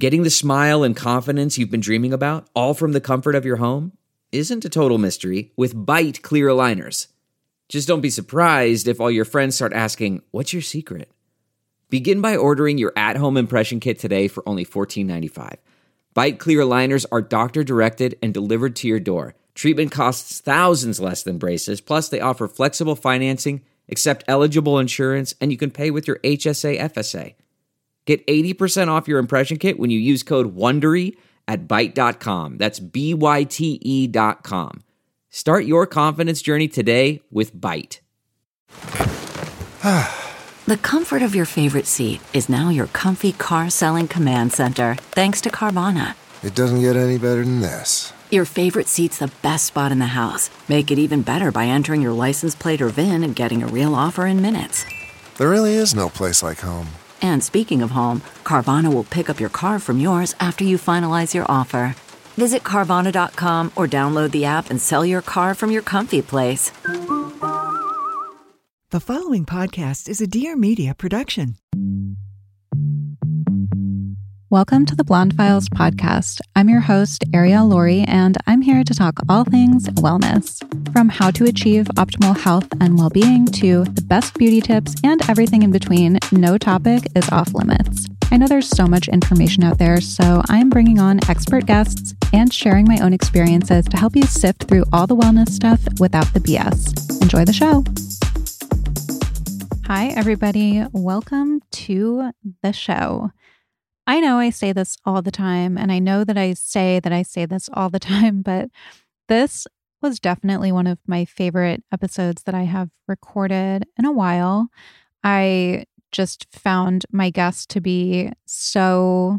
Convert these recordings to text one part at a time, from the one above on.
Getting the smile and confidence you've been dreaming about, all from the comfort of your home, isn't a total mystery with Byte clear aligners. Just don't be surprised if all your friends start asking, "What's your secret?" Begin by ordering your at-home impression kit today for only $14.95. Byte clear aligners are doctor-directed and delivered to your door. Treatment costs thousands less than braces, plus they offer flexible financing, accept eligible insurance, and you can pay with your HSA FSA. Get 80% off your impression kit when you use code WONDERY at Byte.com. That's BYTE.com. Start your confidence journey today with Byte. The comfort of your favorite seat is now your comfy car selling command center, thanks to Carvana. It doesn't get any better than this. Your favorite seat's the best spot in the house. Make it even better by entering your license plate or VIN and getting a real offer in minutes. There really is no place like home. And speaking of home, Carvana will pick up your car from yours after you finalize your offer. Visit Carvana.com or download the app and sell your car from your comfy place. The following podcast is a Dear Media production. Welcome to the Blonde Files podcast. I'm your host, Ariel Laurie, and I'm here to talk all things wellness. From how to achieve optimal health and well-being to the best beauty tips and everything in between, no topic is off limits. I know there's so much information out there, so I'm bringing on expert guests and sharing my own experiences to help you sift through all the wellness stuff without the BS. Enjoy the show. Hi, everybody. Welcome to the show. I know I say this all the time, and I know that I say this all the time, but this was definitely one of my favorite episodes that I have recorded in a while. I just found my guest to be so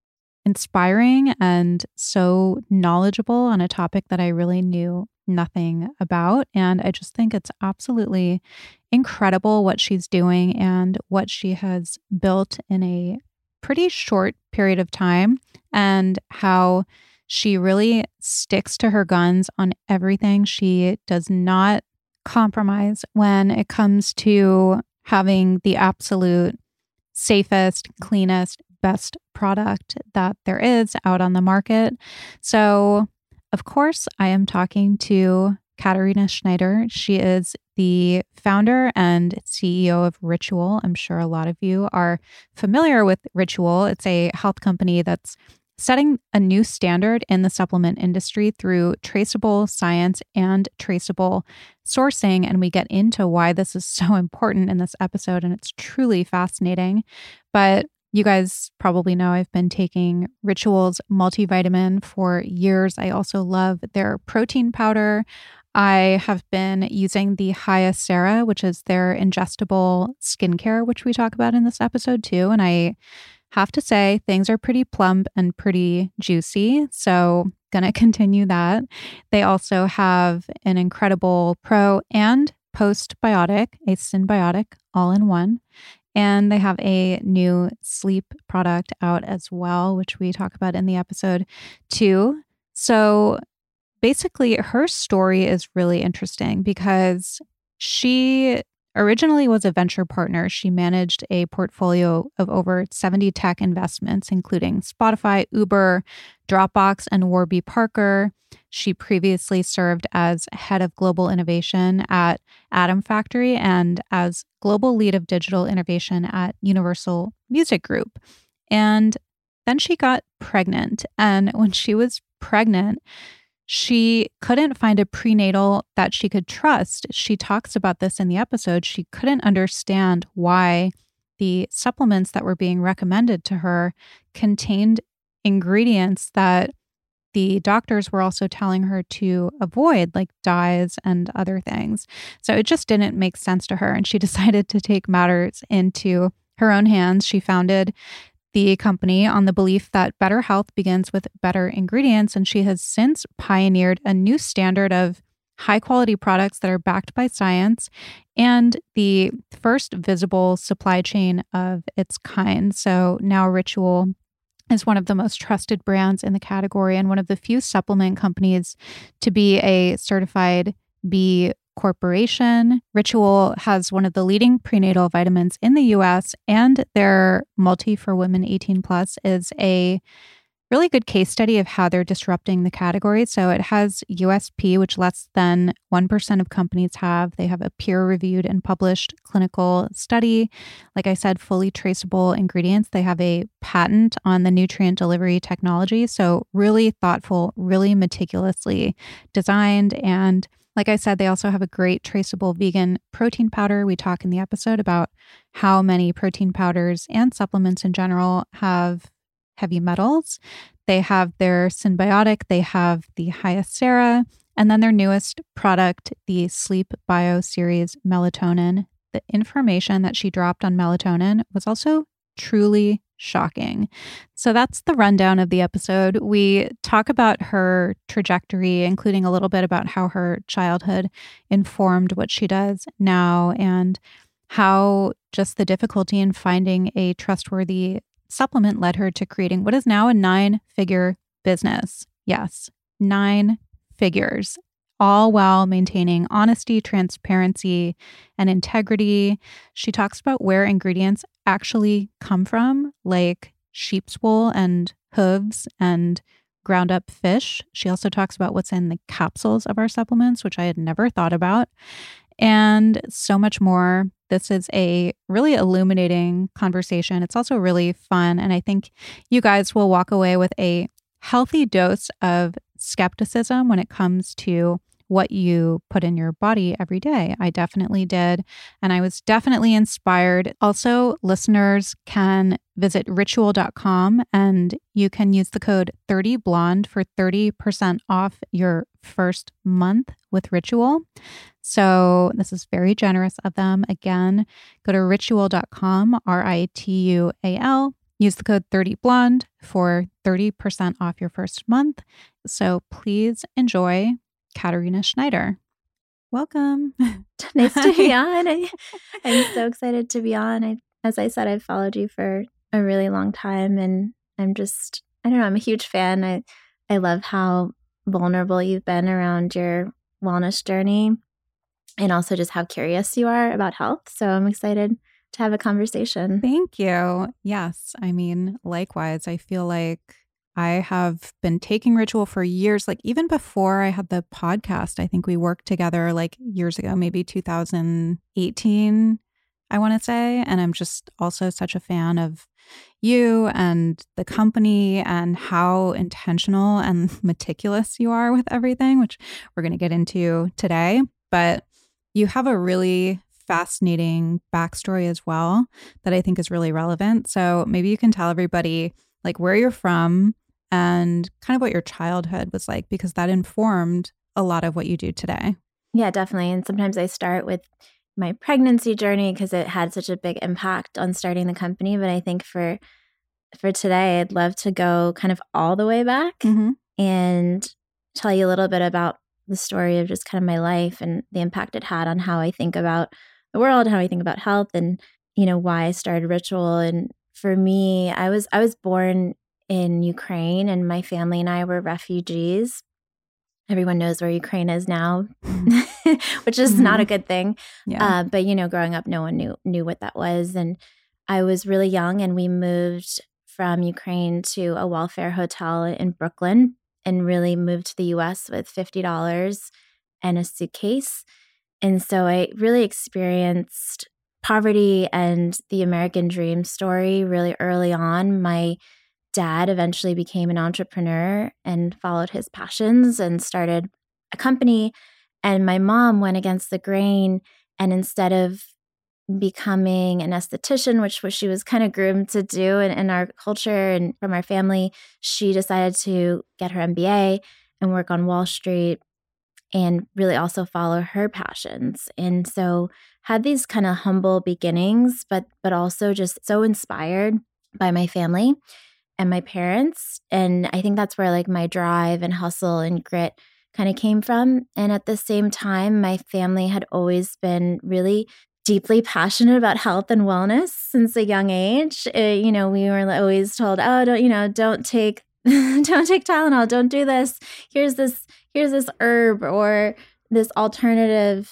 inspiring and so knowledgeable on a topic that I really knew nothing about. And I just think it's absolutely incredible what she's doing and what she has built in a pretty short period of time, and how she really sticks to her guns on everything. She does not compromise when it comes to having the absolute safest, cleanest, best product that there is out on the market. So, of course, I am talking to Katarina Schneider. She is the founder and CEO of Ritual. I'm sure a lot of you are familiar with Ritual. It's a health company that's setting a new standard in the supplement industry through traceable science and traceable sourcing. And we get into why this is so important in this episode, and it's truly fascinating. But you guys probably know I've been taking Ritual's multivitamin for years. I also love their protein powder. I have been using the Hyacera, which is their ingestible skincare, which we talk about in this episode too. And I have to say, things are pretty plump and pretty juicy. So gonna continue that. They also have an incredible pro and postbiotic, a synbiotic, all in one. And they have a new sleep product out as well, which we talk about in the episode too. So basically, her story is really interesting because she originally was a venture partner. She managed a portfolio of over 70 tech investments, including Spotify, Uber, Dropbox, and Warby Parker. She previously served as head of global innovation at Atom Factory and as global lead of digital innovation at Universal Music Group. And then she got pregnant. And when she was pregnant, she couldn't find a prenatal that she could trust. She talks about this in the episode. She couldn't understand why the supplements that were being recommended to her contained ingredients that the doctors were also telling her to avoid, like dyes and other things. So it just didn't make sense to her. And she decided to take matters into her own hands. She founded the company on the belief that better health begins with better ingredients. And she has since pioneered a new standard of high quality products that are backed by science and the first visible supply chain of its kind. So now Ritual is one of the most trusted brands in the category and one of the few supplement companies to be a certified B Corporation. Ritual has one of the leading prenatal vitamins in the US, and their Multi for Women 18 Plus is a really good case study of how they're disrupting the category. So it has USP, which less than 1% of companies have. They have a peer-reviewed and published clinical study. Like I said, fully traceable ingredients. They have a patent on the nutrient delivery technology. So really thoughtful, really meticulously designed. And like I said, they also have a great traceable vegan protein powder. We talk in the episode about how many protein powders and supplements in general have heavy metals. They have their Symbiotic, they have the Hyacera, and then their newest product, the Sleep Bio Series Melatonin. The information that she dropped on melatonin was also truly shocking. So that's the rundown of the episode. We talk about her trajectory, including a little bit about how her childhood informed what she does now and how just the difficulty in finding a trustworthy supplement led her to creating what is now a 9-figure business. Yes, 9 figures, all while maintaining honesty, transparency, and integrity. She talks about where ingredients actually come from, like sheep's wool and hooves and ground up fish. She also talks about what's in the capsules of our supplements, which I had never thought about, and so much more. This is a really illuminating conversation. It's also really fun. And I think you guys will walk away with a healthy dose of skepticism when it comes to what you put in your body every day. I definitely did. And I was definitely inspired. Also, listeners can visit ritual.com and you can use the code 30blonde for 30% off your first month with Ritual. So this is very generous of them. Again, go to ritual.com, RITUAL. Use the code 30blonde for 30% off your first month. So please enjoy Katarina Schneider. Welcome. Nice to be on. I'm so excited to be on. As I said, I've followed you for a really long time, and I'm just, I don't know, I'm a huge fan. I love how vulnerable you've been around your wellness journey and also just how curious you are about health. So I'm excited to have a conversation. Thank you. Yes. I mean, likewise, I feel like I have been taking Ritual for years, like even before I had the podcast. I think we worked together like years ago, maybe 2018, I want to say. And I'm just also such a fan of you and the company and how intentional and meticulous you are with everything, which we're going to get into today. But you have a really fascinating backstory as well that I think is really relevant. So maybe you can tell everybody like where you're from and kind of what your childhood was like, because that informed a lot of what you do today. Yeah, definitely. And sometimes I start with my pregnancy journey because it had such a big impact on starting the company. But I think for today, I'd love to go kind of all the way back and tell you a little bit about the story of just kind of my life and the impact it had on how I think about the world, how I think about health, and, you know, why I started Ritual. And for me, I was born in Ukraine, and my family and I were refugees. Everyone knows where Ukraine is now, which is not a good thing. Yeah. But, you know, growing up, no one knew what that was. And I was really young, and we moved from Ukraine to a welfare hotel in Brooklyn and really moved to the U.S. with $50 and a suitcase. And so I really experienced poverty and the American dream story really early on. My dad eventually became an entrepreneur and followed his passions and started a company. And my mom went against the grain, and instead of becoming an esthetician, which she was kind of groomed to do in our culture and from our family, she decided to get her MBA and work on Wall Street and really also follow her passions. And so had these kind of humble beginnings, but also just so inspired by my family and my parents. And I think that's where like my drive and hustle and grit kind of came from. And at the same time, my family had always been really deeply passionate about health and wellness since a young age. You know, we were always told, oh, don't take Tylenol, don't do this. Here's this herb or this alternative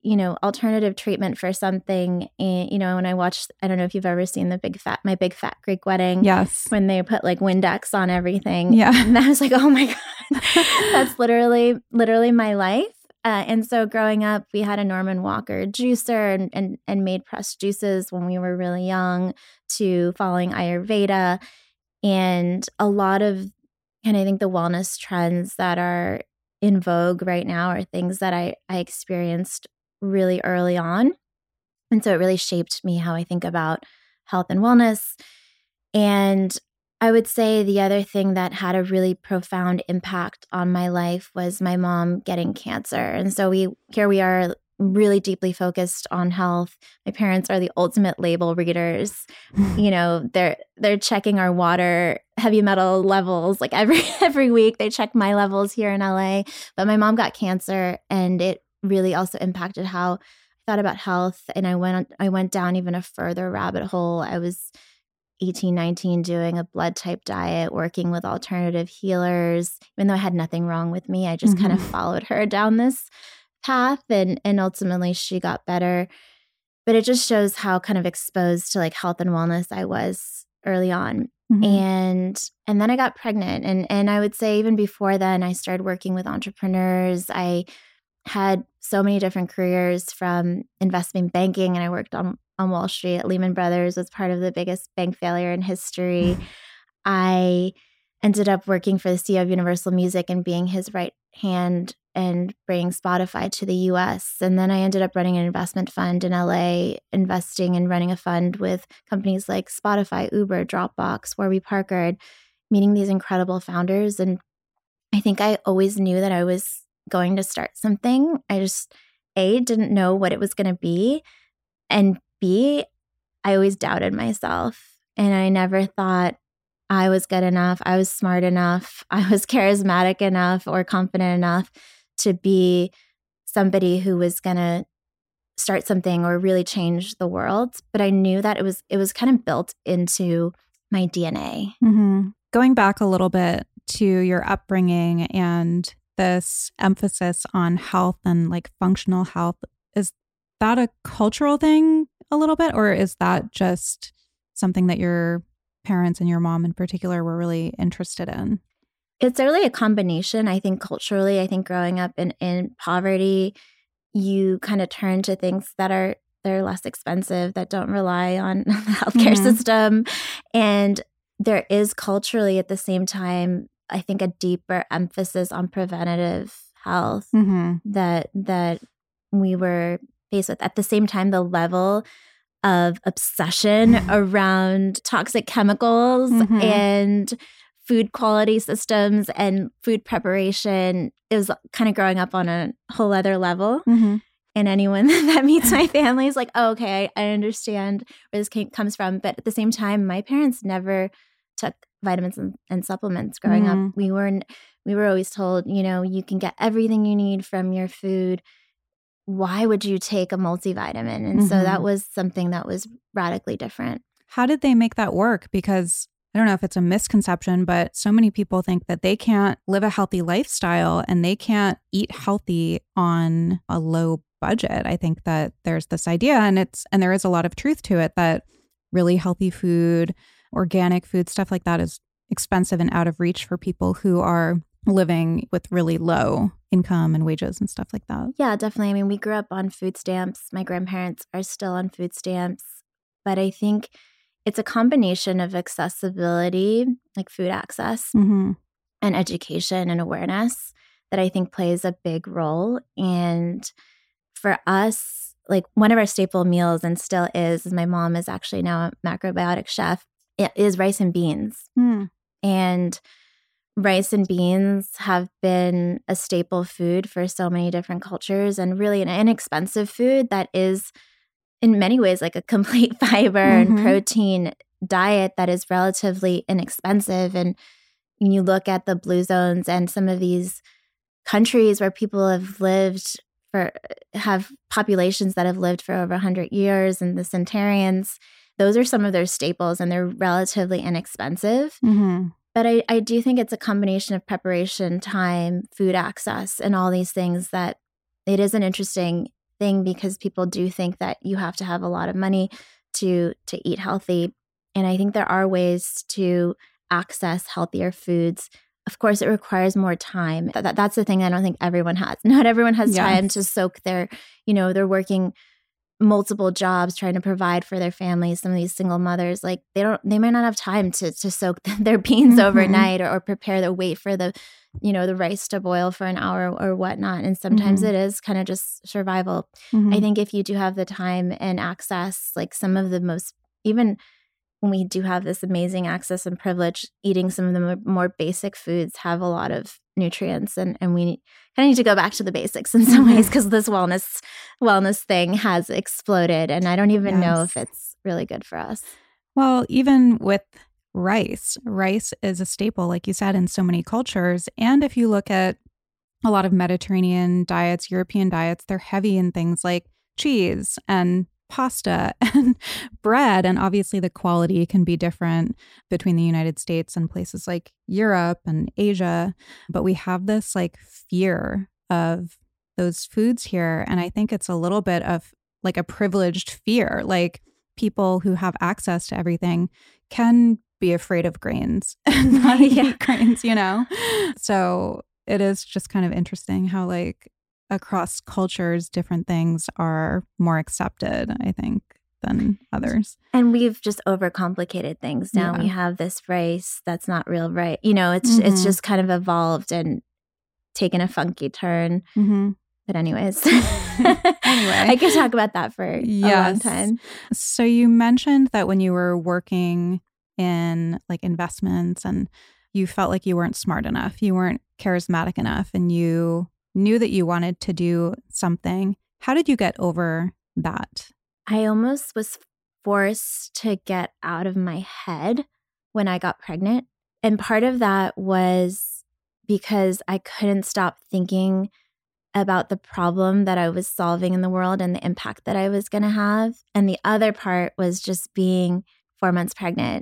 alternative treatment for something. And, when I watched, I don't know if you've ever seen My Big Fat Greek Wedding. Yes. When they put like Windex on everything. Yeah. And I was like, oh my God, that's literally my life. And so growing up, we had a Norman Walker juicer and made pressed juices when we were really young, to following Ayurveda. And a lot of, and I think the wellness trends that are in vogue right now are things that I experienced really early on. And so it really shaped me how I think about health and wellness. And I would say the other thing that had a really profound impact on my life was my mom getting cancer. And so here we are, really deeply focused on health. My parents are the ultimate label readers. They're checking our water, heavy metal levels like every week. They check my levels here in LA. But my mom got cancer, and it really also impacted how I thought about health. And I went down even a further rabbit hole. I was 18, 19, doing a blood type diet, working with alternative healers. Even though I had nothing wrong with me, I just kind of followed her down this path, and ultimately she got better. But it just shows how kind of exposed to like health and wellness I was early on. And then I got pregnant. And I would say even before then, I started working with entrepreneurs. I had so many different careers, from investment banking, and I worked on Wall Street at Lehman Brothers, was part of the biggest bank failure in history. I ended up working for the CEO of Universal Music and being his right hand and bringing Spotify to the US. And then I ended up running an investment fund in LA, investing and running a fund with companies like Spotify, Uber, Dropbox, Warby Parker, meeting these incredible founders. And I think I always knew that I was going to start something. I just, A, didn't know what it was going to be. And B, I always doubted myself. And I never thought I was good enough, I was smart enough, I was charismatic enough or confident enough to be somebody who was going to start something or really change the world. But I knew that it was kind of built into my DNA. Going back a little bit to your upbringing and this emphasis on health and like functional health, is that a cultural thing a little bit, or is that just something that your parents and your mom in particular were really interested in? It's really a combination. I think culturally, I think growing up in poverty, you kind of turn to things they're less expensive, that don't rely on the healthcare system. And there is culturally at the same time, I think, a deeper emphasis on preventative health that we were faced with. At the same time, the level of obsession around toxic chemicals and food quality systems and food preparation is kind of growing up on a whole other level. And anyone that meets my family is like, oh, okay, I understand where this comes from. But at the same time, my parents never took vitamins and supplements growing up. We were always told, you can get everything you need from your food. Why would you take a multivitamin? And so that was something that was radically different. How did they make that work? Because I don't know if it's a misconception, but so many people think that they can't live a healthy lifestyle and they can't eat healthy on a low budget. I think that there's this idea, and there is a lot of truth to it, that really healthy food, organic food, stuff like that is expensive and out of reach for people who are living with really low income and wages and stuff like that. Yeah, definitely. I mean, we grew up on food stamps. My grandparents are still on food stamps. But I think it's a combination of accessibility, like food access, and education and awareness that I think plays a big role. And for us, like one of our staple meals, and still is my mom is actually now a macrobiotic chef, it is rice and beans. And rice and beans have been a staple food for so many different cultures, and really an inexpensive food that is in many ways like a complete fiber and protein diet that is relatively inexpensive. And when you look at the blue zones and some of these countries where people have populations that have lived for over 100 years, and the centenarians, those are some of their staples, and they're relatively inexpensive. But I do think it's a combination of preparation, time, food access, and all these things that it is an interesting thing because people do think that you have to have a lot of money to eat healthy. And I think there are ways to access healthier foods. Of course, it requires more time. That's the thing I don't think everyone has. Not everyone has time to soak their, they're working multiple jobs trying to provide for their families. Some of these single mothers, like they might not have time to soak their beans overnight or prepare the wait for the, the rice to boil for an hour or whatnot. And sometimes it is kind of just survival. I think if you do have the time and access, like some of the most, even when we do have this amazing access and privilege, eating some of the more basic foods have a lot of nutrients, and we kind of need to go back to the basics in some ways, because this wellness thing has exploded, and I don't even know if it's really good for us. Well, even with rice is a staple, like you said, in so many cultures. And if you look at a lot of Mediterranean diets, European diets, they're heavy in things like cheese and pasta and bread. And obviously the quality can be different between the United States and places like Europe and Asia. But we have this like fear of those foods here. And I think it's a little bit of like a privileged fear. Like people who have access to everything can be afraid of grains and not eat grains, So it is just kind of interesting how like across cultures, different things are more accepted, I think, than others. And we've just overcomplicated things. Now we have this rice that's not real rice. It's just kind of evolved and taken a funky turn. But anyways, I could talk about that for a long time. So you mentioned that when you were working in like investments and you felt like you weren't smart enough, you weren't charismatic enough, and you knew that you wanted to do something. How did you get over that? I almost was forced to get out of my head when I got pregnant. And part of that was because I couldn't stop thinking about the problem that I was solving in the world and the impact that I was going to have. And the other part was just being 4 months pregnant.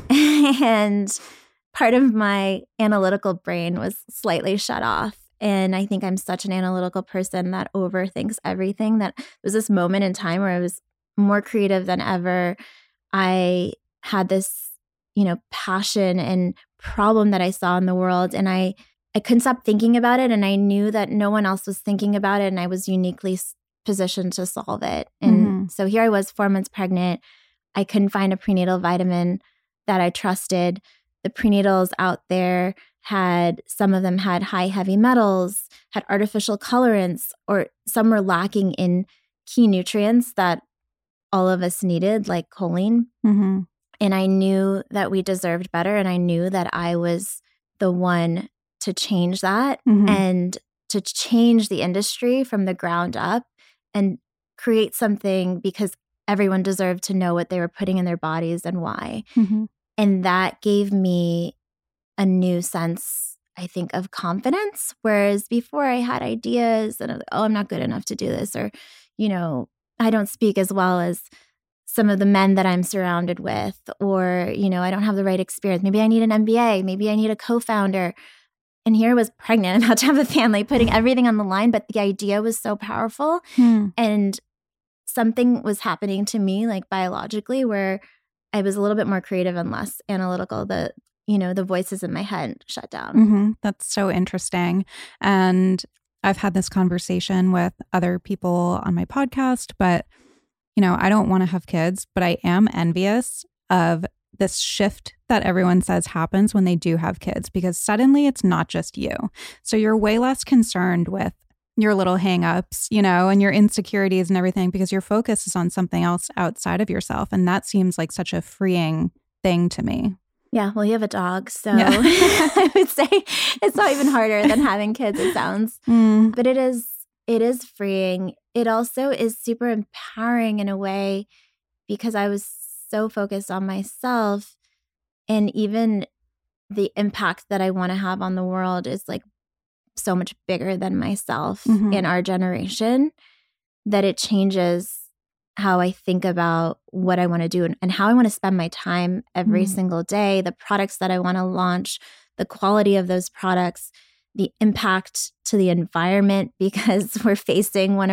And part of my analytical brain was slightly shut off. And I think I'm such an analytical person that overthinks everything, that was this moment in time where I was more creative than ever. I had this, passion and problem that I saw in the world, and I couldn't stop thinking about it. And I knew that no one else was thinking about it, and I was uniquely positioned to solve it. And so here I was 4 months pregnant. I couldn't find a prenatal vitamin that I trusted. The prenatals out there some of them had high heavy metals, had artificial colorants, or some were lacking in key nutrients that all of us needed, like choline. And I knew that we deserved better. And I knew that I was the one to change that and to change the industry from the ground up and create something, because everyone deserved to know what they were putting in their bodies and why. And that gave me a new sense, I think, of confidence. Whereas before I had ideas and I'm not good enough to do this, or, I don't speak as well as some of the men that I'm surrounded with, or, I don't have the right experience. Maybe I need an MBA. Maybe I need a co-founder. And here I was pregnant, about to have a family, putting everything on the line. But the idea was so powerful. And something was happening to me, like biologically, where I was a little bit more creative and less analytical. The voices in my head shut down. That's so interesting. And I've had this conversation with other people on my podcast, but, I don't want to have kids, but I am envious of this shift that everyone says happens when they do have kids, because suddenly it's not just you. So you're way less concerned with your little hangups, and your insecurities and everything, because your focus is on something else outside of yourself. And that seems like such a freeing thing to me. Yeah, well, you have a dog, so I would say it's not even harder than having kids, it sounds. But it is freeing. It also is super empowering in a way, because I was so focused on myself, and even the impact that I want to have on the world is like so much bigger than myself in our generation, that it changes how I think about what I want to do and how I want to spend my time every single day, the products that I want to launch, the quality of those products, the impact to the environment, because we're facing one of our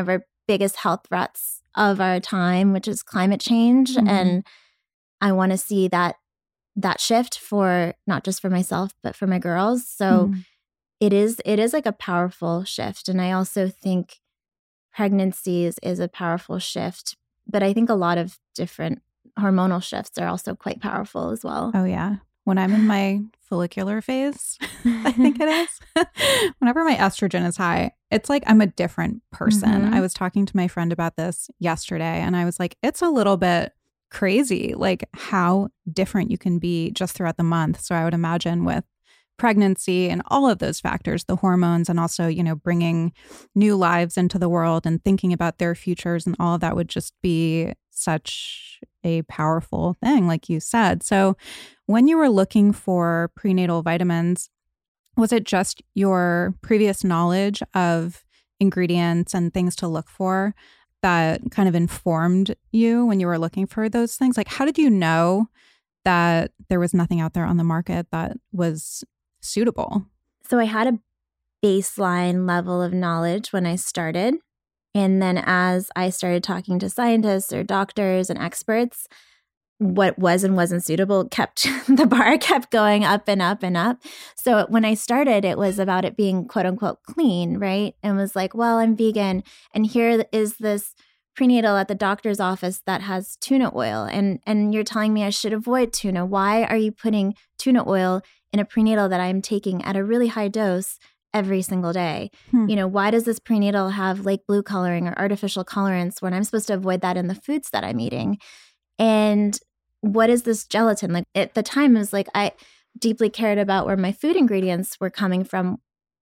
biggest health threats of our time, which is climate change. And I want to see that shift for not just for myself, but for my girls. So it is like a powerful shift. And I also think pregnancy is a powerful shift. But I think a lot of different hormonal shifts are also quite powerful as well. Oh, yeah. When I'm in my follicular phase, I think it is, whenever my estrogen is high, it's like I'm a different person. I was talking to my friend about this yesterday, and I was like, it's a little bit crazy, like how different you can be just throughout the month. So I would imagine with pregnancy and all of those factors, the hormones, and also, you know, bringing new lives into the world and thinking about their futures and all of that would just be such a powerful thing, like you said. So when you were looking for prenatal vitamins, was it just your previous knowledge of ingredients and things to look for that kind of informed you when you were looking for those things? Like, how did you know that there was nothing out there on the market that was suitable? So I had a baseline level of knowledge when I started. And then as I started talking to scientists or doctors and experts, what was and wasn't suitable the bar kept going up and up and up. So when I started, it was about it being quote unquote clean, right? And was like, well, I'm vegan. And here is this prenatal at the doctor's office that has tuna oil. And you're telling me I should avoid tuna. Why are you putting tuna oil in a prenatal that I'm taking at a really high dose every single day? You know, why does this prenatal have Lake Blue coloring or artificial colorants when I'm supposed to avoid that in the foods that I'm eating? And what is this gelatin? Like at the time, it was like I deeply cared about where my food ingredients were coming from.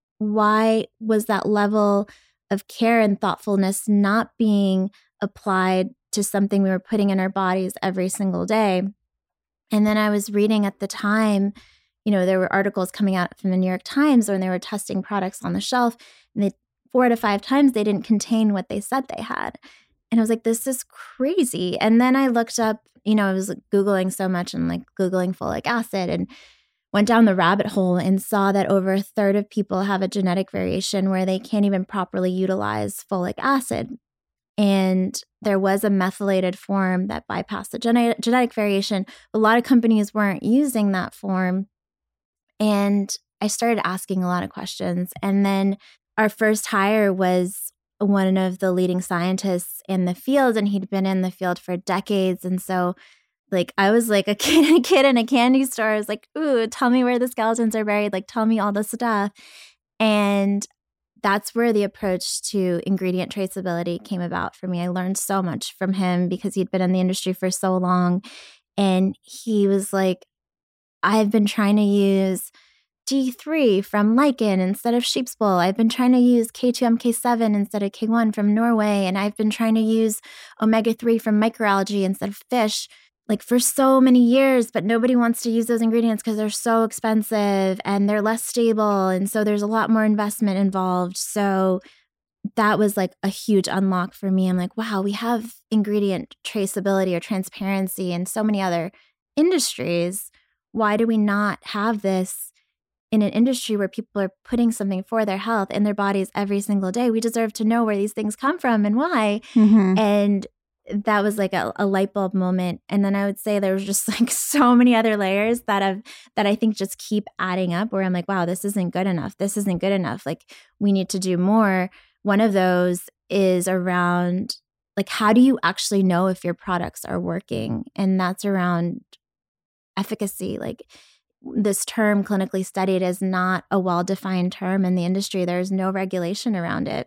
Why was that level of care and thoughtfulness not being applied to something we were putting in our bodies every single day? And then I was reading at the time, you know, there were articles coming out from the New York Times when they were testing products on the shelf, and 4 to 5 times they didn't contain what they said they had. And I was like, this is crazy. And then I looked up, you know, I was Googling so much and like Googling folic acid and went down the rabbit hole and saw that over 1/3 of people have a genetic variation where they can't even properly utilize folic acid. And there was a methylated form that bypassed the genetic variation. A lot of companies weren't using that form. And I started asking a lot of questions. And then our first hire was one of the leading scientists in the field, and he'd been in the field for decades. And so like I was like a kid in a candy store. I was like, ooh, tell me where the skeletons are buried. Like, tell me all the stuff. And that's where the approach to ingredient traceability came about for me. I learned so much from him because he'd been in the industry for so long. And he was like, I've been trying to use D3 from lichen instead of sheep's wool. I've been trying to use K2MK7 instead of K1 from Norway. And I've been trying to use omega-3 from microalgae instead of fish, like for so many years, but nobody wants to use those ingredients because they're so expensive and they're less stable. And so there's a lot more investment involved. So that was like a huge unlock for me. I'm like, wow, we have ingredient traceability or transparency in so many other industries. Why do we not have this in an industry where people are putting something for their health in their bodies every single day? We deserve to know where these things come from and why. And that was like a light bulb moment. And then I would say there was just like so many other layers that I think just keep adding up where I'm like, wow, this isn't good enough. This isn't good enough. Like we need to do more. One of those is around like, how do you actually know if your products are working? And that's around efficacy. Like this term clinically studied is not a well-defined term in the industry. There's no regulation around it.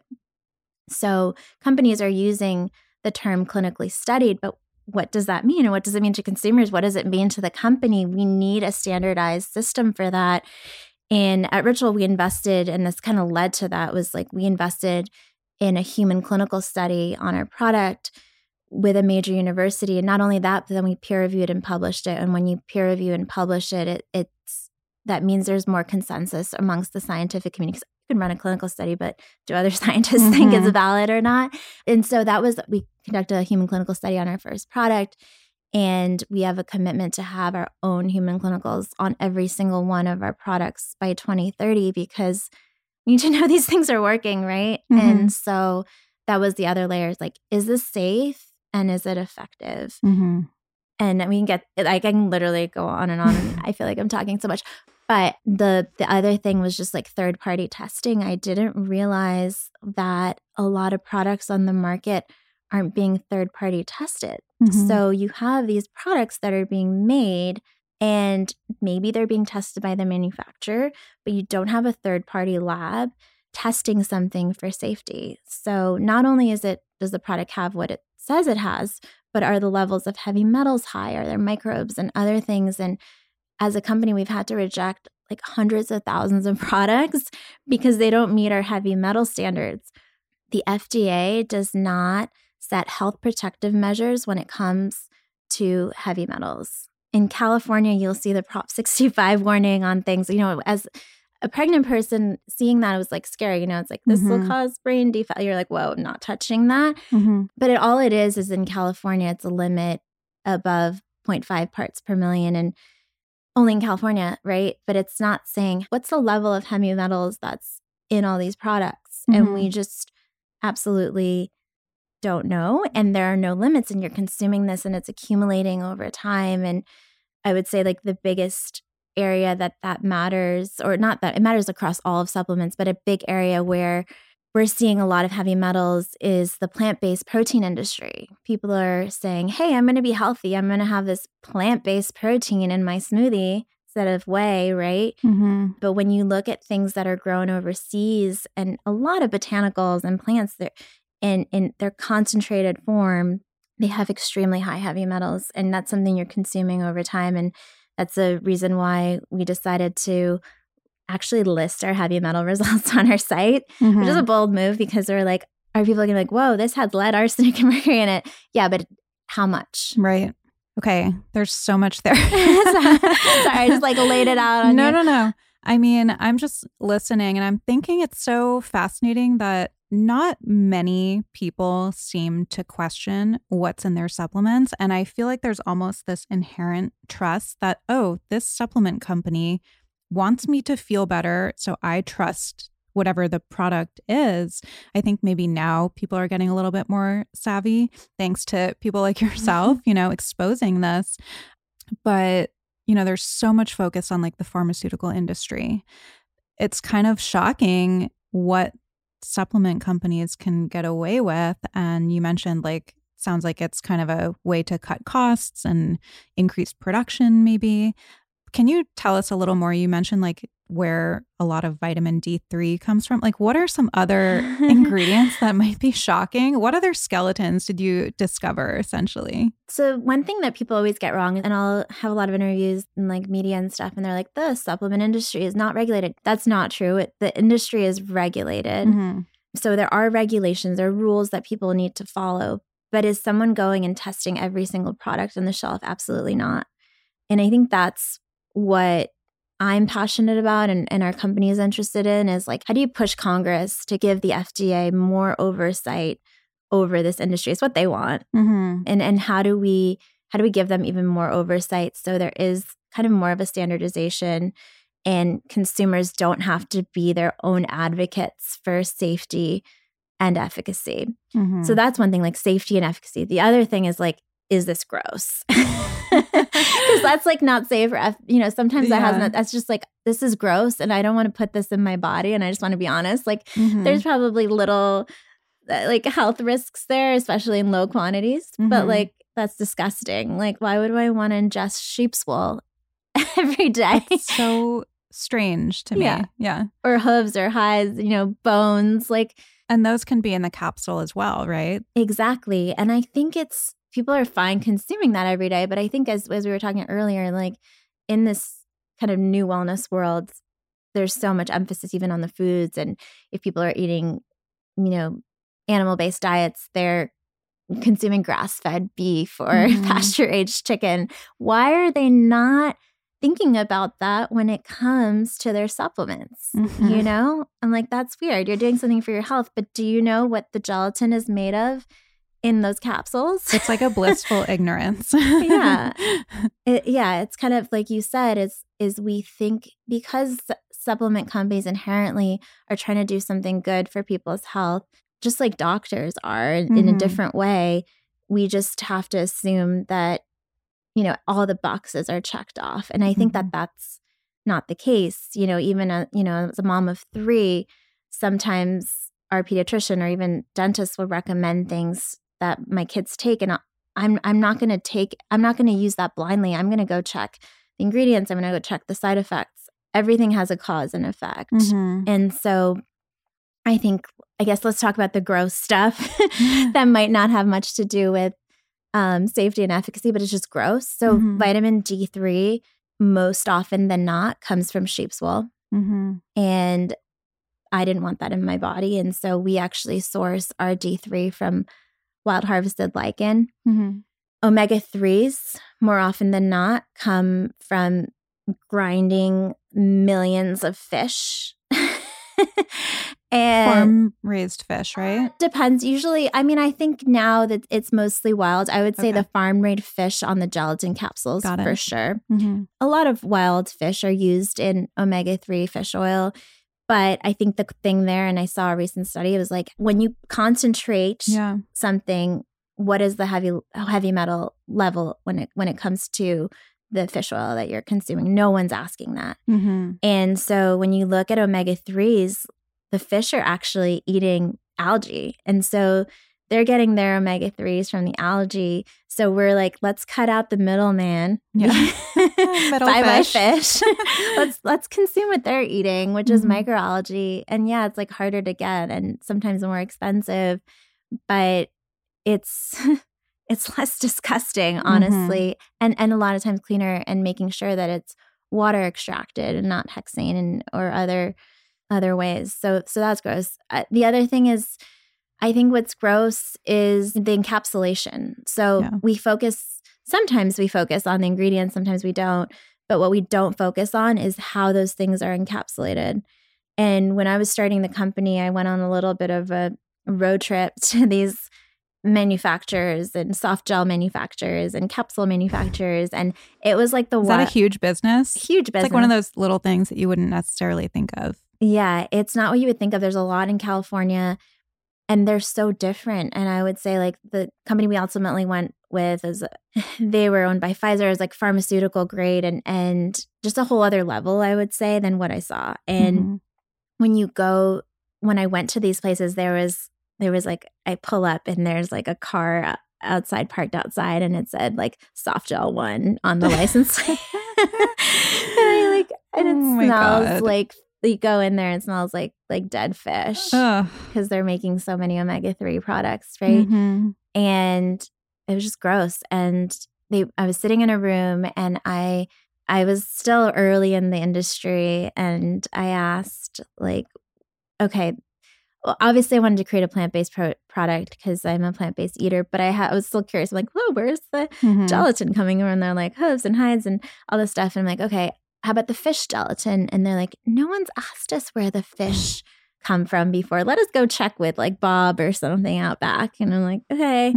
So companies are using the term clinically studied, but what does that mean? And what does it mean to consumers? What does it mean to the company? We need a standardized system for that. And at Ritual, we invested, and this kind of led to that, was like we invested in a human clinical study on our product with a major university. And not only that, but then we peer reviewed and published it. And when you peer review and publish it, that means there's more consensus amongst the scientific community. You can run a clinical study, but do other scientists think it's valid or not? And so we conducted a human clinical study on our first product. And we have a commitment to have our own human clinicals on every single one of our products by 2030 because we need to know these things are working, right? And so that was the other layer. Is like, is this safe and is it effective? Mm-hmm. And we can get, I can literally go on and on. And I feel like I'm talking so much. But the other thing was just like third-party testing. I didn't realize that a lot of products on the market aren't being third-party tested. Mm-hmm. So you have these products that are being made and maybe they're being tested by the manufacturer, but you don't have a third-party lab testing something for safety. So not only does the product have what it says it has, but are the levels of heavy metals high? Are there microbes and other things? And as a company, we've had to reject like hundreds of thousands of products because they don't meet our heavy metal standards. The FDA does not set health protective measures when it comes to heavy metals. In California, you'll see the Prop 65 warning on things. You know, as a pregnant person, seeing that, it was like scary. You know, it's like, this will cause brain defect. You're like, whoa, not touching that. Mm-hmm. But all it is in California, it's a limit above 0.5 parts per million. And only in California, right? But it's not saying what's the level of heavy metals that's in all these products. Mm-hmm. And we just absolutely don't know. And there are no limits, and you're consuming this and it's accumulating over time. And I would say like the biggest area that matters, or not that it matters across all of supplements, but a big area where we're seeing a lot of heavy metals is the plant-based protein industry. People are saying, hey, I'm going to be healthy. I'm going to have this plant-based protein in my smoothie instead of whey, right? Mm-hmm. But when you look at things that are grown overseas and a lot of botanicals and plants that in their concentrated form, they have extremely high heavy metals. And that's something you're consuming over time. And that's a reason why we decided to actually list our heavy metal results on our site, which is a bold move because we're like, are people going to be like, whoa, this has lead, arsenic, and mercury in it? Yeah, but how much? Right. Okay. There's so much there. Sorry, I just like laid it out on you. No. I mean, I'm just listening and I'm thinking it's so fascinating that not many people seem to question what's in their supplements. And I feel like there's almost this inherent trust that, oh, this supplement company wants me to feel better, so I trust whatever the product is. I think maybe now people are getting a little bit more savvy thanks to people like yourself, you know, exposing this. But, you know, there's so much focus on like the pharmaceutical industry. It's kind of shocking what supplement companies can get away with. And you mentioned like, sounds like it's kind of a way to cut costs and increase production maybe. Can you tell us a little more? You mentioned like where a lot of vitamin D3 comes from. Like what are some other ingredients that might be shocking? What other skeletons did you discover essentially? So one thing that people always get wrong, and I'll have a lot of interviews in like media and stuff, and they're like, the supplement industry is not regulated. That's not true. The industry is regulated. Mm-hmm. So there are regulations, there are rules that people need to follow. But is someone going and testing every single product on the shelf? Absolutely not. And I think that's what I'm passionate about and our company is interested in is like, how do you push Congress to give the FDA more oversight over this industry? It's what they want. Mm-hmm. And how do we give them even more oversight so there is kind of more of a standardization and consumers don't have to be their own advocates for safety and efficacy. Mm-hmm. So that's one thing, like safety and efficacy. The other thing is like, is this gross? Because that's like not safe for, sometimes that's just like, this is gross and I don't want to put this in my body. And I just want to be honest, like there's probably little like health risks there, especially in low quantities, but like that's disgusting. Like why would I want to ingest sheep's wool every day? It's so strange to me. Yeah. Or hooves or hides, bones, like. And those can be in the capsule as well, right? Exactly. And I think people are fine consuming that every day. But I think as we were talking earlier, like in this kind of new wellness world, there's so much emphasis even on the foods. And if people are eating, animal-based diets, they're consuming grass-fed beef or pasture-aged chicken. Why are they not thinking about that when it comes to their supplements? I'm like, that's weird. You're doing something for your health, but do you know what the gelatin is made of in those capsules? It's like a blissful ignorance. Yeah. It's kind of like you said, is we think because supplement companies inherently are trying to do something good for people's health, just like doctors are in a different way. We just have to assume that, all the boxes are checked off. And I think that that's not the case. Even, as a mom of 3, sometimes our pediatrician or even dentists will recommend things that my kids take. And I'm not going to use that blindly. I'm going to go check the ingredients. I'm going to go check the side effects. Everything has a cause and effect. And so I guess let's talk about the gross stuff that might not have much to do with safety and efficacy, but it's just gross. So vitamin D3, most often than not, comes from sheep's wool. And I didn't want that in my body. And so we actually source our D3 from wild harvested lichen. Omega-3s, more often than not, come from grinding millions of fish. And farm-raised fish, right? Depends. Usually, I think now that it's mostly wild. I would say the farm-raised fish on the gelatin capsules for sure. A lot of wild fish are used in omega-3 fish oil. But I think the thing there, and I saw a recent study, it was like when you concentrate something, what is the heavy metal level when it comes to the fish oil that you're consuming? No one's asking that. And so when you look at omega-3s, the fish are actually eating algae. And so they're getting their omega-3s from the algae. So we're like, let's cut out the middleman. Bye-bye fish. let's consume what they're eating, which is microalgae. And it's like harder to get and sometimes more expensive, but it's less disgusting, honestly. And a lot of times cleaner, and making sure that it's water extracted and not hexane or other ways. So that's gross. The other thing is, I think what's gross is the encapsulation. So sometimes we focus on the ingredients, sometimes we don't. But what we don't focus on is how those things are encapsulated. And when I was starting the company, I went on a little bit of a road trip to these manufacturers and soft gel manufacturers and capsule manufacturers. And it was like Is that a huge business? Huge business. It's like one of those little things that you wouldn't necessarily think of. Yeah, it's not what you would think of. There's a lot in California, and they're so different. And I would say like the company we ultimately went with they were owned by Pfizer as like pharmaceutical grade and just a whole other level, I would say, than what I saw. And when I went to these places, there was like, I pull up and there's like a car parked outside, and it said like Soft Gel 1 on the license plate. and it smells like, you go in there and it smells like dead fish because they're making so many omega-3 products, right? And it was just gross. And I was sitting in a room, and I was still early in the industry, and I asked like, okay, well, obviously I wanted to create a plant-based product because I'm a plant-based eater, but I was still curious. I'm like, whoa, where's the gelatin coming from? And they're like hooves and hides and all this stuff. And I'm like, okay, how about the fish gelatin? And they're like, no one's asked us where the fish come from before. Let us go check with like Bob or something out back. And I'm like, okay.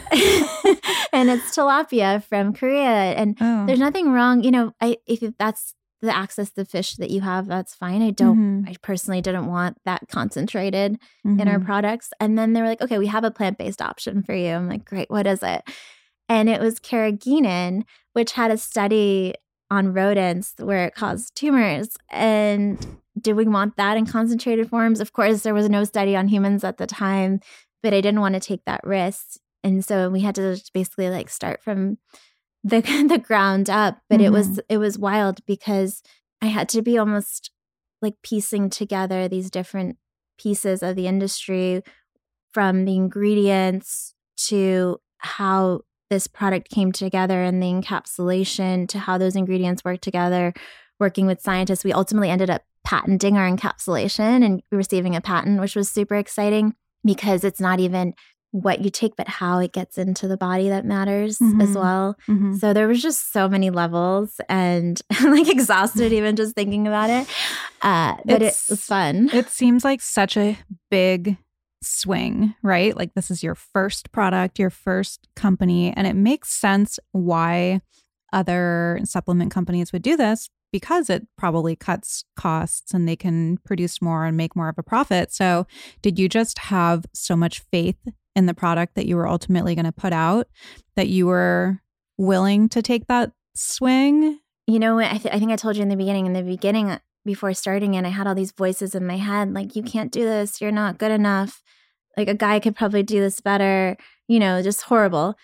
And it's tilapia from Korea. And there's nothing wrong. If that's the access to fish that you have, that's fine. I personally didn't want that concentrated in our products. And then they were like, okay, we have a plant-based option for you. I'm like, great, what is it? And it was carrageenan, which had a study on rodents where it caused tumors. And did we want that in concentrated forms? Of course, there was no study on humans at the time, but I didn't want to take that risk. And so we had to basically like start from the ground up. But it was wild because I had to be almost like piecing together these different pieces of the industry, from the ingredients to how this product came together and the encapsulation to how those ingredients work together, working with scientists. We ultimately ended up patenting our encapsulation and receiving a patent, which was super exciting because it's not even what you take, but how it gets into the body that matters as well. So there was just so many levels, and I'm like exhausted even just thinking about it. But it was fun. It seems like such a big swing, right? Like this is your first product, your first company, and it makes sense why other supplement companies would do this because it probably cuts costs and they can produce more and make more of a profit. So did you just have so much faith in the product that you were ultimately going to put out that you were willing to take that swing? You know, I think I told you in the beginning, before starting it, I had all these voices in my head, like, you can't do this. You're not good enough. Like, a guy could probably do this better, you know, just horrible.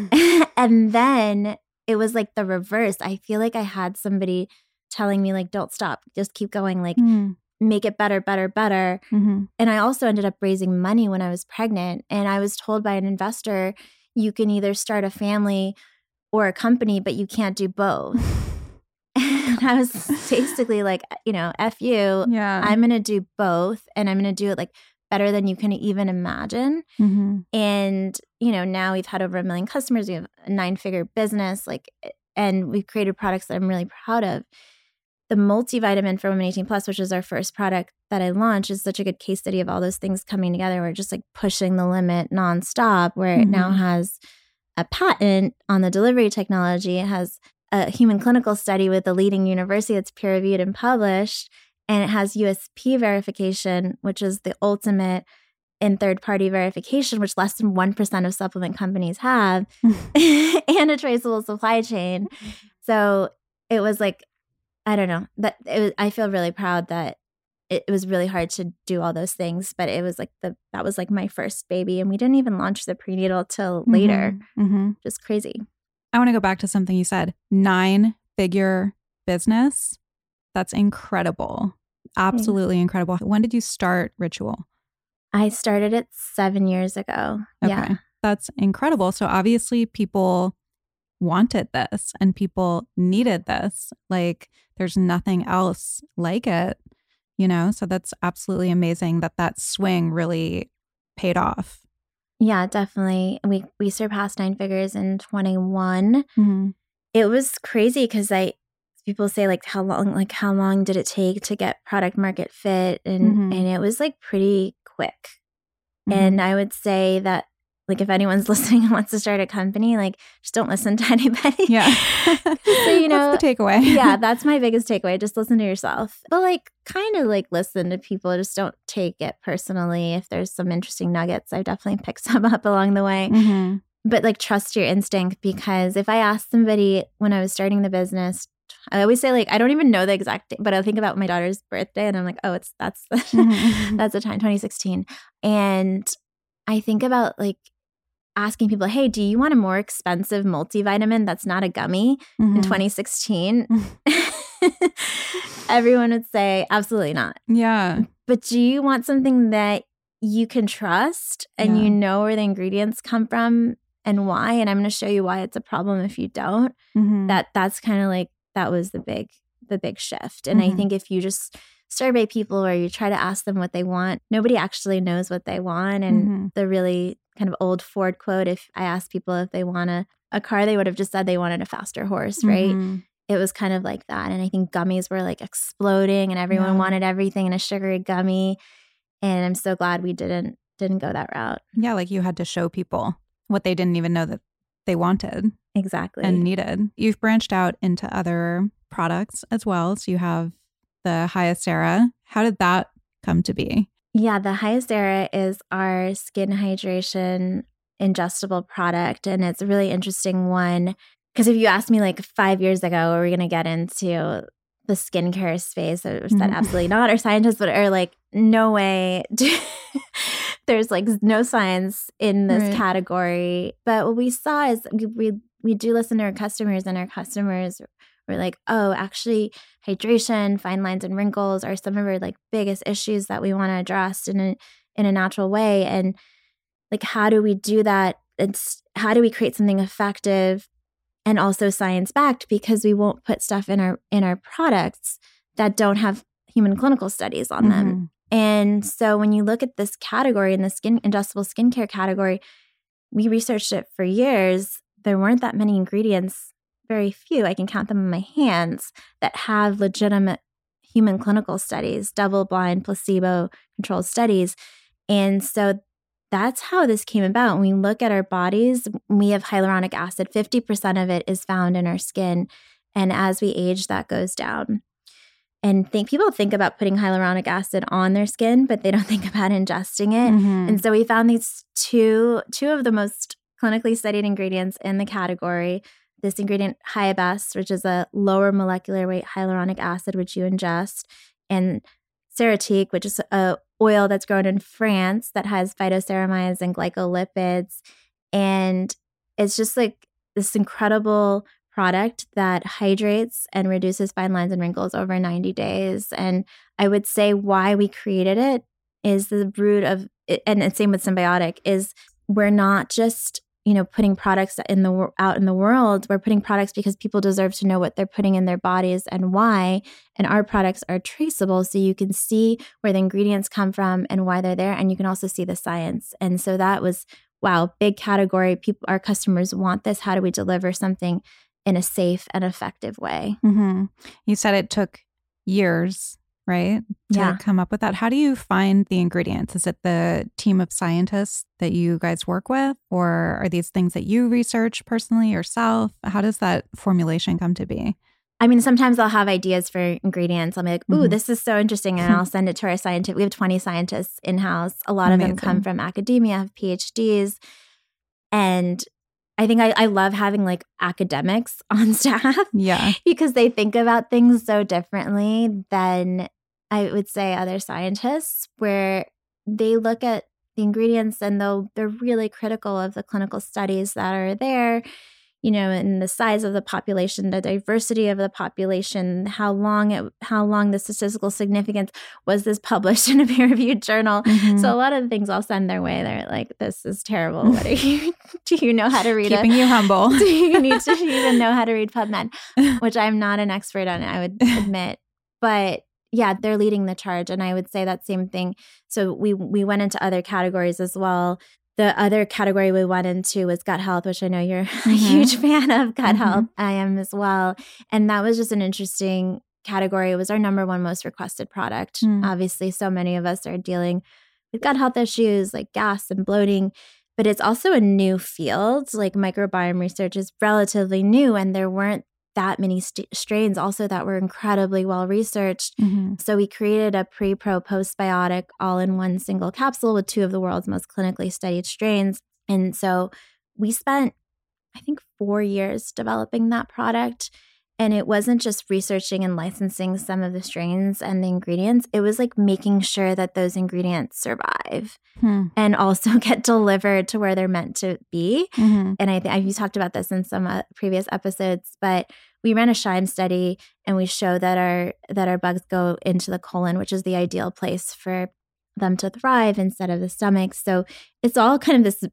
And then it was like the reverse. I feel like I had somebody telling me, like, don't stop, just keep going, like, make it better, better, better. And I also ended up raising money when I was pregnant. And I was told by an investor, you can either start a family or a company, but you can't do both. And I was basically like, you know, F you. Yeah. I'm going to do both, and I'm going to do it like better than you can even imagine. And, you know, now we've had over 1 million customers. We have a 9-figure business, like, and we've created products that I'm really proud of. The multivitamin for Women 18 Plus, which is our first product that I launched, is such a good case study of all those things coming together. We're just like pushing the limit nonstop, where it now has a patent on the delivery technology. It has a human clinical study with a leading university that's peer-reviewed and published, and it has USP verification, which is the ultimate in third-party verification, which less than 1% of supplement companies have, and a traceable supply chain. So it was like, I don't know, I feel really proud that it was really hard to do all those things, but it was like that was like my first baby, and we didn't even launch the prenatal till later. Just crazy. I want to go back to something you said, 9-figure business. That's incredible. Absolutely incredible. When did you start Ritual? I started it 7 years ago. Okay. Yeah. That's incredible. So obviously people wanted this and people needed this. Like, there's nothing else like it, you know? So that's absolutely amazing that swing really paid off. Yeah, definitely. We surpassed 9 figures in 21. It was crazy because people say, like, how long did it take to get product market fit? And it was like pretty quick. And I would say that, like, if anyone's listening and wants to start a company, like, just don't listen to anybody. Yeah. So, you know, that's the takeaway. Yeah, that's my biggest takeaway. Just listen to yourself. But, like, kind of like listen to people. Just don't take it personally. If there's some interesting nuggets, I've definitely picked some up along the way. But, like, trust your instinct, because if I asked somebody when I was starting the business, I always say, like, I don't even know the exact date, but I'll think about my daughter's birthday and I'm like, oh, that's that's the time, 2016. And I think about, like, asking people, hey, do you want a more expensive multivitamin that's not a gummy in 2016? Everyone would say, absolutely not. Yeah. But do you want something that you can trust and you know where the ingredients come from and why? And I'm going to show you why it's a problem if you don't. That's kind of like, that was the big shift. And I think if you just survey people or you try to ask them what they want, nobody actually knows what they want. And the really kind of old Ford quote, if I asked people if they want a car, they would have just said they wanted a faster horse, right? It was kind of like that. And I think gummies were like exploding and everyone wanted everything in a sugary gummy. And I'm so glad we didn't go that route. Yeah, like you had to show people what they didn't even know that they wanted. Exactly. And needed. You've branched out into other products as well. So you have the Hyacera. How did that come to be? Yeah, the Hyacera is our skin hydration ingestible product. And it's a really interesting one. Because if you asked me like 5 years ago, are we going to get into the skincare space? I said absolutely not. Our scientists are like, no way. There's like no science in this category. But what we saw is we do listen to our customers, and our customers were like, oh, actually hydration, fine lines and wrinkles are some of our like biggest issues that we want to address in a natural way. And like, how do we do that? How do we create something effective and also science backed? Because we won't put stuff in our products that don't have human clinical studies on them. And so when you look at this category, in the ingestible skincare category, we researched it for years. There weren't that many ingredients, very few, I can count them on my hands, that have legitimate human clinical studies, double-blind, placebo-controlled studies. And so that's how this came about. When we look at our bodies, we have hyaluronic acid. 50% of it is found in our skin. And as we age, that goes down. And people think about putting hyaluronic acid on their skin, but they don't think about ingesting it. And so we found these two of the most clinically studied ingredients in the category. This ingredient, Hyabest, which is a lower molecular weight hyaluronic acid, which you ingest, and Ceretique, which is a oil that's grown in France that has phytoceramides and glycolipids. And it's just like this incredible product that hydrates and reduces fine lines and wrinkles over 90 days. And I would say why we created it is the root of it, and same with Symbiotic, is we're not just, putting products out in the world. We're putting products because people deserve to know what they're putting in their bodies and why. And our products are traceable, so you can see where the ingredients come from and why they're there, and you can also see the science. And so that was, wow, big category. Our customers want this. How do we deliver something in a safe and effective way? You said it took years, right, to come up with that. How do you find the ingredients? Is it the team of scientists that you guys work with, or are these things that you research personally yourself? How does that formulation come to be? I mean, sometimes I'll have ideas for ingredients. I'll be like, ooh, this is so interesting. And I'll send it to our scientists. We have 20 scientists in-house. A lot of them come from academia, have PhDs. And I think I love having like academics on staff. Yeah. Because they think about things so differently than I would say other scientists, where they look at the ingredients and they're really critical of the clinical studies that are there, and the size of the population, the diversity of the population, how long the statistical significance, was this published in a peer-reviewed journal. So a lot of the things I'll send their way, they're like, this is terrible. What are you, do you know how to read Keeping you humble. Do you need to even know how to read PubMed? Which I'm not an expert on, I would admit. But yeah, they're leading the charge. And I would say that same thing. So we went into other categories as well. The other category we went into was gut health, which I know you're a huge fan of gut health. I am as well. And that was just an interesting category. It was our number one most requested product. Obviously, so many of us are dealing with gut health issues like gas and bloating, but it's also a new field. Like microbiome research is relatively new, and there weren't that many strains also that were incredibly well researched. So we created a pre-pro postbiotic all in one single capsule with two of the world's most clinically studied strains. And so we spent, I think, 4 years developing that product. And it wasn't just researching and licensing some of the strains and the ingredients. It was like making sure that those ingredients survive and also get delivered to where they're meant to be. And I think you talked about this in some previous episodes, but we ran a SHIME study and we show that our bugs go into the colon, which is the ideal place for them to thrive instead of the stomach. So it's all kind of this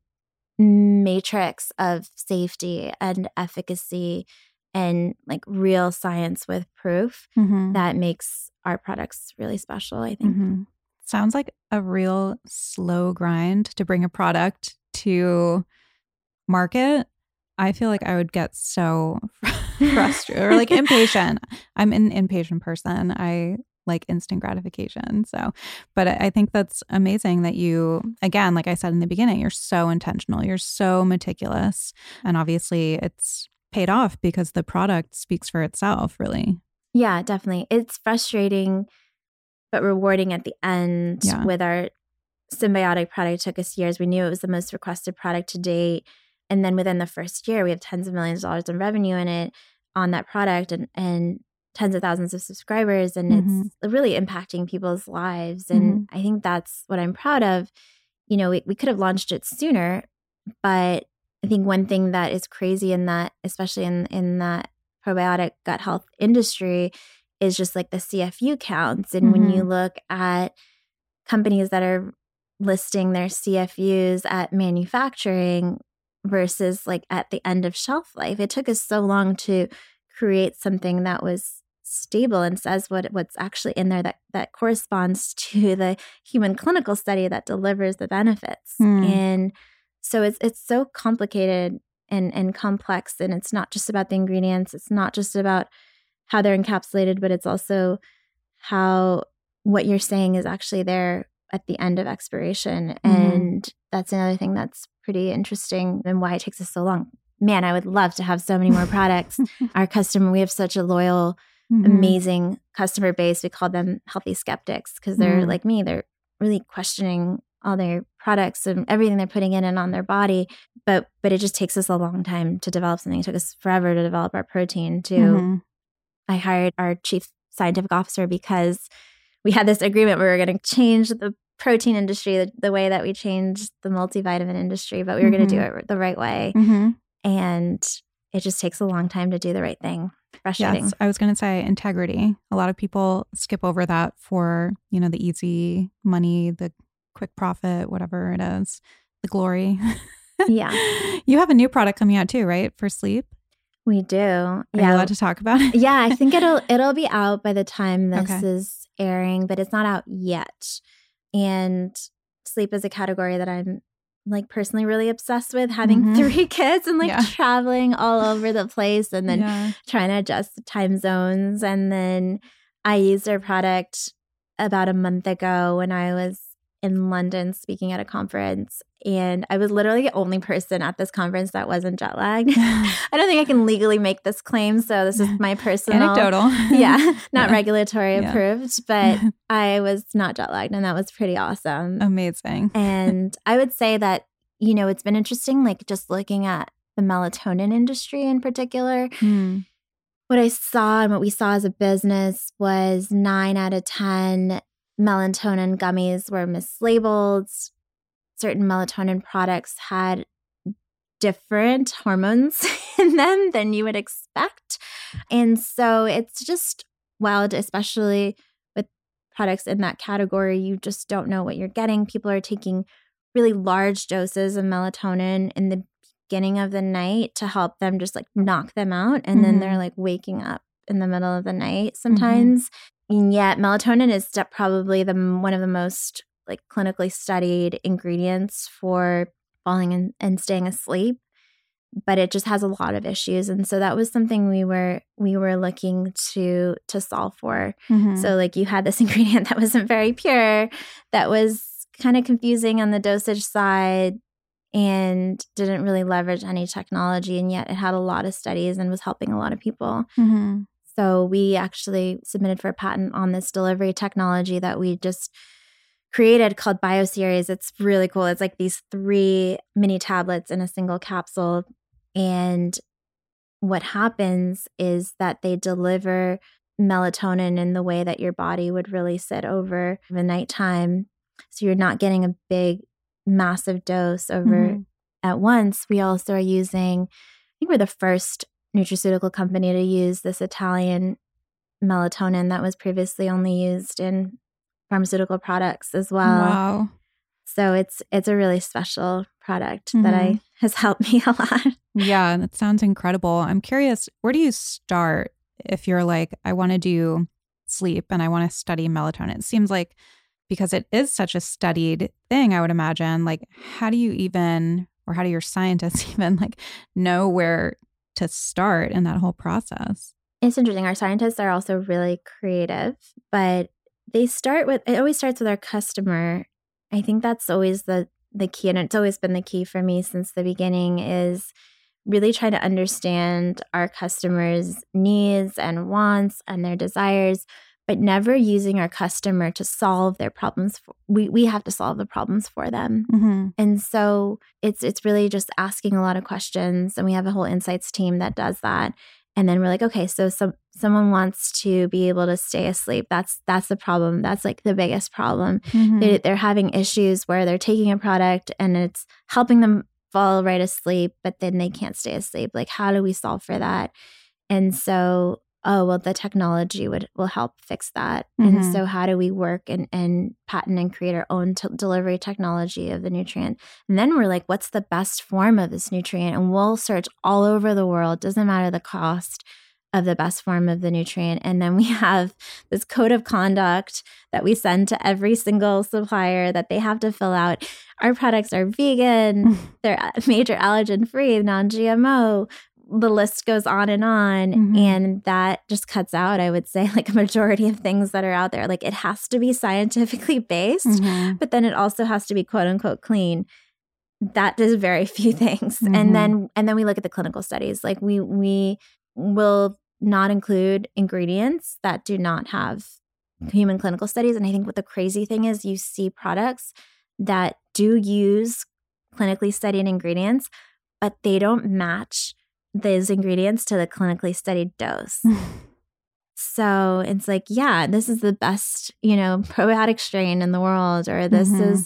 matrix of safety and efficacy and like real science with proof that makes our products really special, I think. Sounds like a real slow grind to bring a product to market. I feel like I would get so frustrated or like impatient. I'm an impatient person. I like instant gratification. But I think that's amazing that you, again, like I said in the beginning, you're so intentional. You're so meticulous. And obviously it's paid off because the product speaks for itself, really. Yeah, definitely. It's frustrating, but rewarding at the end. With our Symbiotic product, it took us years. We knew it was the most requested product to date. And then within the first year, we have tens of millions of dollars in revenue in it on that product and tens of thousands of subscribers. And it's really impacting people's lives. And I think that's what I'm proud of. We could have launched it sooner, but I think one thing that is crazy in that, especially in that probiotic gut health industry, is just like the CFU counts. And when you look at companies that are listing their CFUs at manufacturing versus like at the end of shelf life, it took us so long to create something that was stable and says what's actually in there that corresponds to the human clinical study that delivers the benefits. And so it's so complicated and complex, and it's not just about the ingredients. It's not just about how they're encapsulated, but it's also how what you're saying is actually there at the end of expiration. And that's another thing that's pretty interesting and why it takes us so long. man, I would love to have so many more products. We have such a loyal, amazing customer base. We call them healthy skeptics because they're like me. They're really questioning all their products and everything they're putting in and on their body. But it just takes us a long time to develop something. It took us forever to develop our protein too. I hired our chief scientific officer because we had this agreement where we were going to change the protein industry the way that we changed the multivitamin industry, but we were going to do it the right way. And it just takes a long time to do the right thing. Frustrating. Yes, I was going to say integrity. A lot of people skip over that for, the easy money, the quick profit, whatever it is, the glory. Yeah. You have a new product coming out too, right? For sleep? We do. Are you allowed to talk about it? Yeah, I think it'll be out by the time this is airing, but it's not out yet. And sleep is a category that I'm like personally really obsessed with, having 3 kids and traveling all over the place and then trying to adjust the time zones. And then I used our product about a month ago when I was in London speaking at a conference. And I was literally the only person at this conference that wasn't jet lagged. I don't think I can legally make this claim. So this is my personal. Anecdotal. Not regulatory approved. But I was not jet lagged. And that was pretty awesome. Amazing. And I would say that, it's been interesting, like just looking at the melatonin industry in particular. What I saw and what we saw as a business was 9 out of 10 melatonin gummies were mislabeled. Certain melatonin products had different hormones in them than you would expect. And so it's just wild, especially with products in that category. You just don't know what you're getting. People are taking really large doses of melatonin in the beginning of the night to help them just like knock them out. And then they're like waking up in the middle of the night sometimes. And yet melatonin is probably one of the most like clinically studied ingredients for falling and staying asleep, but it just has a lot of issues. And so that was something we were looking to solve for. So like you had this ingredient that wasn't very pure, that was kind of confusing on the dosage side and didn't really leverage any technology, and yet it had a lot of studies and was helping a lot of people. So we actually submitted for a patent on this delivery technology that we just created called BioSeries. It's really cool. It's like these 3 mini tablets in a single capsule. And what happens is that they deliver melatonin in the way that your body would release it over the nighttime. So you're not getting a big, massive dose over at once. We also are using, I think we're the first nutraceutical company to use this Italian melatonin that was previously only used in pharmaceutical products as well. Wow. So it's a really special product that has helped me a lot. Yeah, that sounds incredible. I'm curious, where do you start if you're like, I want to do sleep and I want to study melatonin? It seems like because it is such a studied thing, I would imagine, like how do your scientists even like know where to start in that whole process? It's interesting. Our scientists are also really creative, but it always starts with our customer. I think that's always the key, and it's always been the key for me since the beginning, is really trying to understand our customers' needs and wants and their desires, but never using our customer to solve their problems. We have to solve the problems for them. And so it's really just asking a lot of questions, and we have a whole insights team that does that. And then we're like, okay, so someone wants to be able to stay asleep. That's the problem. That's like the biggest problem. They're having issues where they're taking a product and it's helping them fall right asleep, but then they can't stay asleep. Like, how do we solve for that? And so, the technology will help fix that. And so how do we work and patent and create our own delivery technology of the nutrient? And then we're like, what's the best form of this nutrient? And we'll search all over the world. Doesn't matter the cost of the best form of the nutrient. And then we have this code of conduct that we send to every single supplier that they have to fill out. Our products are vegan, they're major allergen free, non-GMO. The list goes on. And that just cuts out, I would say, like a majority of things that are out there. Like it has to be scientifically based, but then it also has to be quote unquote clean. that does very few things. And then we look at the clinical studies. Like we will not include ingredients that do not have human clinical studies. And I think what the crazy thing is, you see products that do use clinically studied ingredients, but they don't match those ingredients to the clinically studied dose. So it's like, yeah, this is the best, probiotic strain in the world, or this is,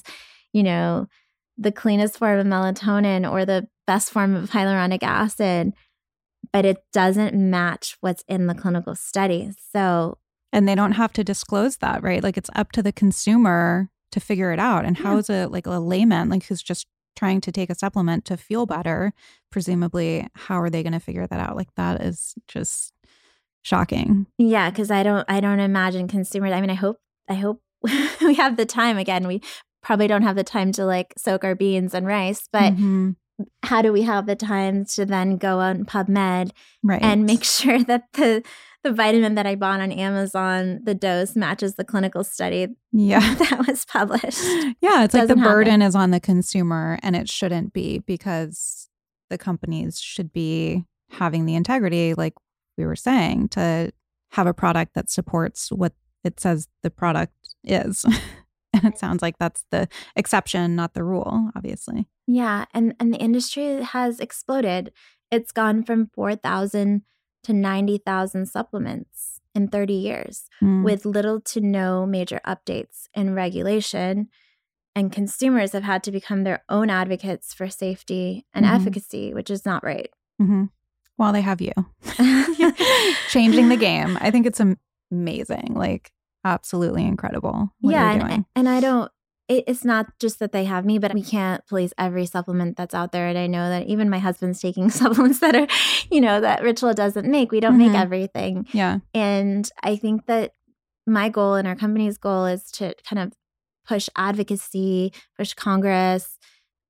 the cleanest form of melatonin or the best form of hyaluronic acid, but it doesn't match what's in the clinical study. So, and they don't have to disclose that, right? Like it's up to the consumer to figure it out. And how is it like a layman, like who's just trying to take a supplement to feel better, presumably, how are they going to figure that out? Like that is just shocking. Yeah, because I don't imagine consumers. I mean, I hope we have the time. Again, we probably don't have the time to like soak our beans and rice, but how do we have the time to then go on PubMed and make sure that the vitamin that I bought on Amazon, the dose matches the clinical study that was published? Yeah, it's like the burden is on the consumer, and it shouldn't be, because the companies should be having the integrity, like we were saying, to have a product that supports what it says the product is. And it sounds like that's the exception, not the rule, obviously. Yeah. And the industry has exploded. It's gone from 4,000 to 90,000 supplements in 30 years with little to no major updates in regulation. And consumers have had to become their own advocates for safety and efficacy, which is not right. Well, they have you changing the game. I think it's amazing. Like, absolutely incredible what you're doing. And it's not just that they have me, but we can't police every supplement that's out there. And I know that even my husband's taking supplements that are, that Ritual doesn't make. We don't make everything. Yeah. And I think that my goal and our company's goal is to kind of push advocacy, push Congress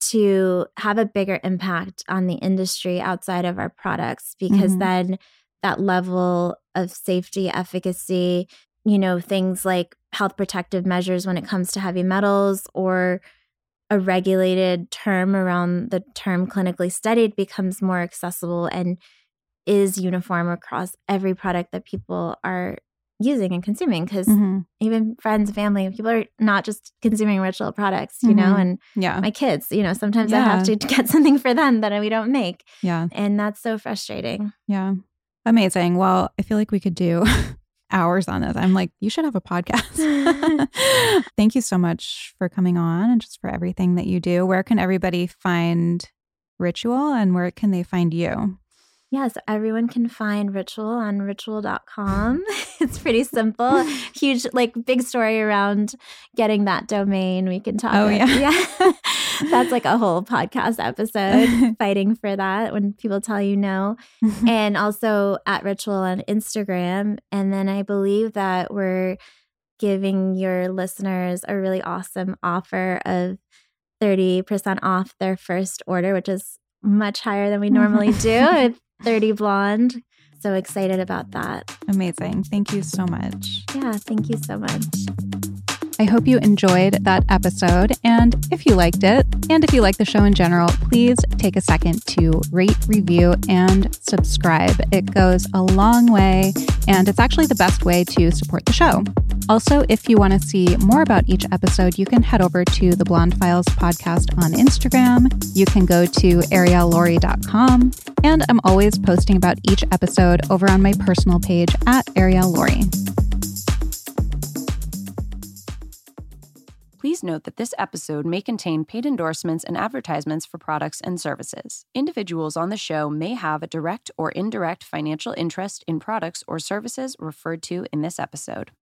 to have a bigger impact on the industry outside of our products, because then that level of safety, efficacy, things like health protective measures when it comes to heavy metals, or a regulated term around the term clinically studied, becomes more accessible and is uniform across every product that people are using and consuming. Because even friends, family, people are not just consuming Ritual products, and my kids, sometimes I have to get something for them that we don't make. Yeah. And that's so frustrating. Yeah. Amazing. Well, I feel like we could do hours on this. I'm like, you should have a podcast. Thank you so much for coming on and just for everything that you do. Where can everybody find Ritual, and where can they find you? Yeah, so everyone can find Ritual on ritual.com. It's pretty simple. Huge, big story around getting that domain. We can talk. Oh, yeah. That's like a whole podcast episode, fighting for that when people tell you no. And also at Ritual on Instagram. And then I believe that we're giving your listeners a really awesome offer of 30% off their first order, which is much higher than we normally do. 30 Blonde. So excited about that. Amazing. Thank you so much. Yeah, thank you so much. I hope you enjoyed that episode. And if you liked it, and if you like the show in general, please take a second to rate, review, and subscribe. It goes a long way, and it's actually the best way to support the show. Also, if you want to see more about each episode, you can head over to the Blonde Files podcast on Instagram. You can go to ariellaurie.com. And I'm always posting about each episode over on my personal page at Arielle Laurie. Please note that this episode may contain paid endorsements and advertisements for products and services. Individuals on the show may have a direct or indirect financial interest in products or services referred to in this episode.